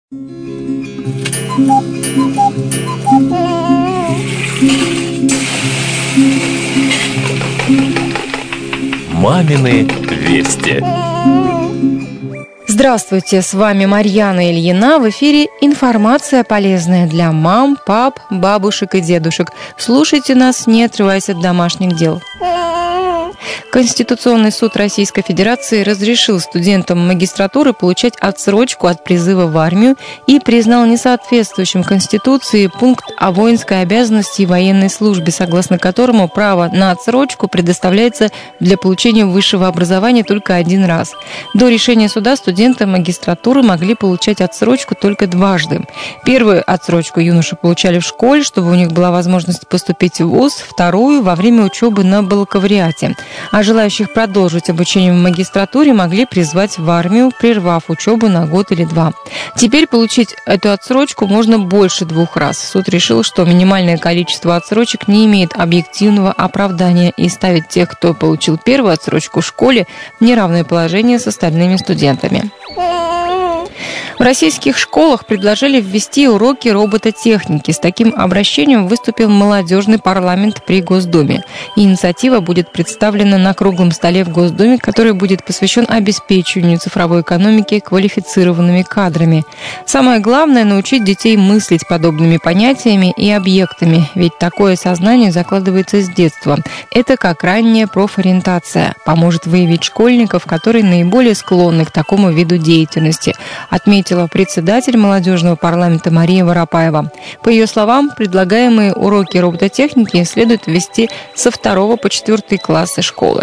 Мамины вести. Здравствуйте, с вами Марьяна Ильина. В эфире информация полезная для мам, пап, бабушек и дедушек. Слушайте нас, не отрываясь от домашних дел. Конституционный суд Российской Федерации разрешил студентам магистратуры получать отсрочку от призыва в армию и признал несоответствующим Конституции пункт о воинской обязанности и военной службе, согласно которому право на отсрочку предоставляется для получения высшего образования только один раз. До решения суда студенты магистратуры могли получать отсрочку только дважды. Первую отсрочку юноши получали в школе, чтобы у них была возможность поступить в вуз, вторую – во время учебы на бакалавриате. А желающих продолжить обучение в магистратуре могли призвать в армию, прервав учебу на год или два. Теперь получить эту отсрочку можно больше 2 раз. Суд решил, что минимальное количество отсрочек не имеет объективного оправдания и ставит тех, кто получил первую отсрочку в школе, в неравное положение с остальными студентами. В российских школах предложили ввести уроки робототехники. С таким обращением выступил молодежный парламент при Госдуме. Инициатива будет представлена на круглом столе в Госдуме, который будет посвящен обеспечению цифровой экономики квалифицированными кадрами. Самое главное – научить детей мыслить подобными понятиями и объектами, ведь такое сознание закладывается с детства. Это как ранняя профориентация. Поможет выявить школьников, которые наиболее склонны к такому виду деятельности, отметила председатель молодежного парламента Мария Воропаева. По ее словам, предлагаемые уроки робототехники следует ввести со 2 по 4 классы школы.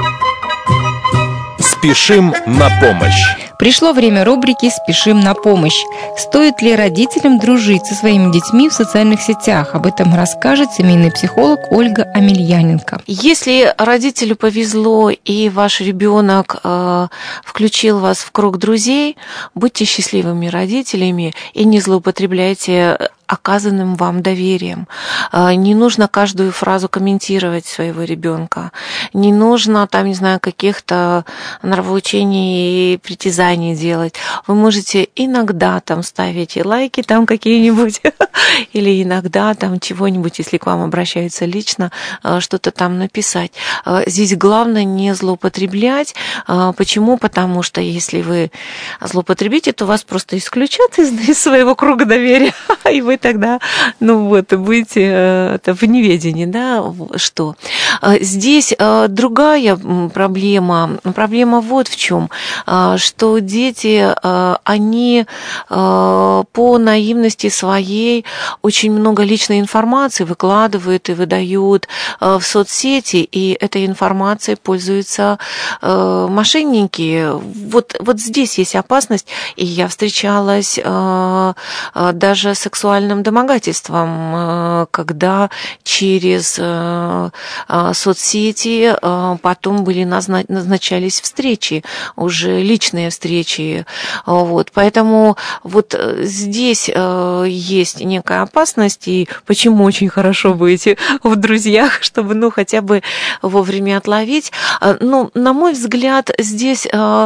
Спешим на помощь. Пришло время рубрики «Спешим на помощь». Стоит ли родителям дружить со своими детьми в социальных сетях? Об этом расскажет семейный психолог Ольга Амельяненко. Если родителю повезло и ваш ребенок включил вас в круг друзей, будьте счастливыми родителями и не злоупотребляйте оказанным вам доверием. Не нужно каждую фразу комментировать своего ребенка. Не нужно каких-то нравоучений и притязаний делать. Вы можете иногда ставить лайки какие-нибудь, или иногда чего-нибудь, если к вам обращаются лично, что-то написать. Здесь главное не злоупотреблять. Почему? Потому что если вы злоупотребите, то вас просто исключат из своего круга доверия, и вы тогда, будете в неведении, что. Здесь другая проблема. Проблема вот в чем, что дети, они по наивности своей очень много личной информации выкладывают и выдают в соцсети, и этой информацией пользуются мошенники. Вот здесь есть опасность, и я встречалась даже с сексуальным домогательством, когда через соцсети потом назначались встречи, уже личные встречи. Поэтому здесь есть некая опасность, и почему очень хорошо быть в друзьях, чтобы хотя бы вовремя отловить. Но, на мой взгляд, здесь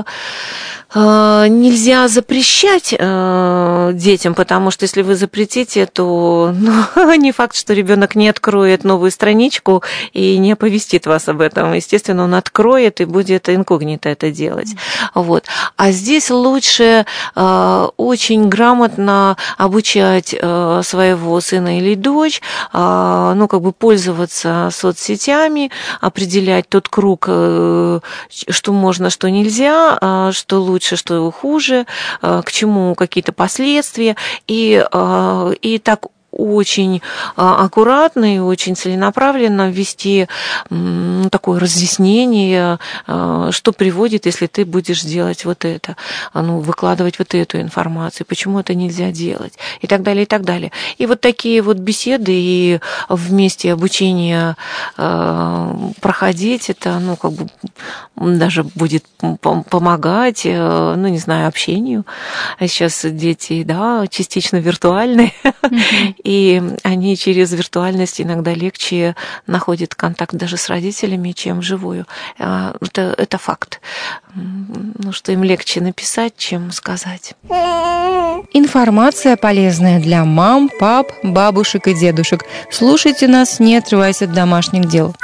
нельзя запрещать детям, потому что если вы запретите, то не факт, что ребенок не откроет новую страничку и не оповестит вас об этом. Естественно, он откроет и будет инкогнито это делать. А здесь лучше очень грамотно обучать своего сына или дочь, пользоваться соцсетями, определять тот круг, что можно, что нельзя, что лучше, что хуже, к чему какие-то последствия, и так очень аккуратно и очень целенаправленно ввести такое разъяснение, что приводит, если ты будешь делать вот это, выкладывать вот эту информацию, почему это нельзя делать, и так далее, и так далее. И такие беседы и вместе обучение проходить, это, даже будет помогать, общению. А сейчас дети, частично виртуальные, и они через виртуальность иногда легче находят контакт даже с родителями, чем вживую. Это факт. Что им легче написать, чем сказать. Информация полезная для мам, пап, бабушек и дедушек. Слушайте нас, не отрываясь от домашних дел.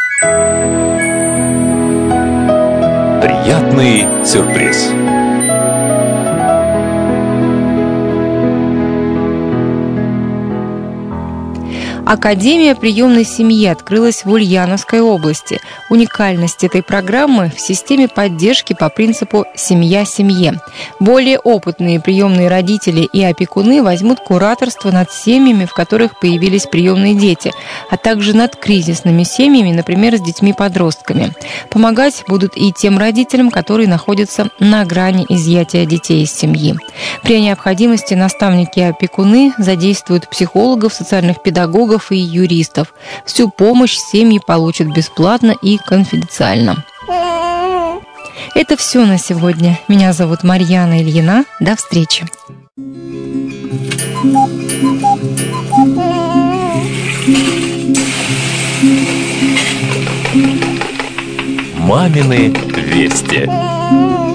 Приятный сюрприз. Академия приемной семьи открылась в Ульяновской области. Уникальность этой программы в системе поддержки по принципу «семья семье». Более опытные приемные родители и опекуны возьмут кураторство над семьями, в которых появились приемные дети, а также над кризисными семьями, например, с детьми-подростками. Помогать будут и тем родителям, которые находятся на грани изъятия детей из семьи. При необходимости наставники и опекуны задействуют психологов, социальных педагогов и юристов. Всю помощь семьи получат бесплатно и конфиденциально. Это все на сегодня. Меня зовут Марьяна Ильина. До встречи. Мамины вести.